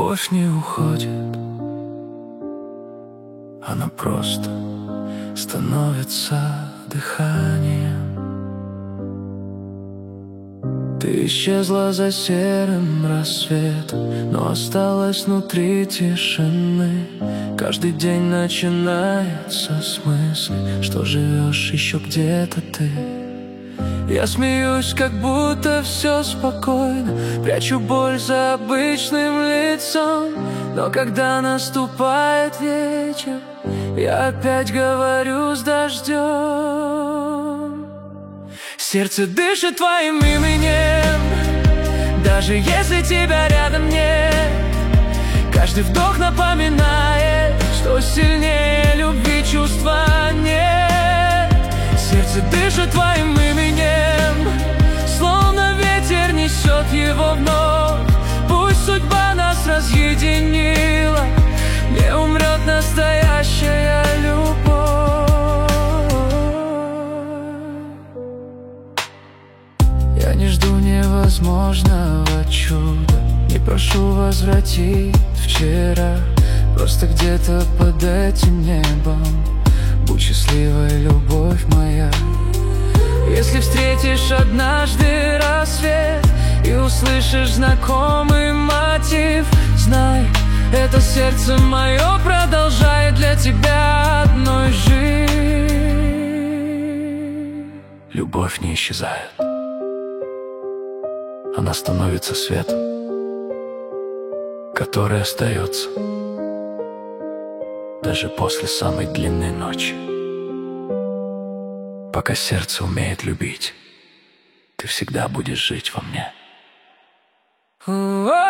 Любовь не уходит, она просто становится дыханием. Ты исчезла за серым рассветом, но осталась внутри тишины. Каждый день начинается с мысли, что живешь еще где-то ты. Я смеюсь, как будто все спокойно, прячу боль за обычным лицом. Но когда наступает вечер, я опять говорю с дождем. Сердце дышит твоим именем, даже если тебя рядом нет. Каждый вдох напоминает, что сильнее любви чувства нет. Сердце дышит твоим именем, словно ветер несет его вновь. Пусть судьба нас разъединила, не умрет настоящая любовь. Я не жду невозможного чуда, не прошу возвратить вчера. Просто где-то под этим небом будь счастливой, любовь моя. Если встретишь однажды рассвет и услышишь знакомый мотив, знай, это сердце мое продолжает для тебя одной жить. Любовь не исчезает, она становится светом, который остается даже после самой длинной ночи. Пока сердце умеет любить, ты всегда будешь жить во мне.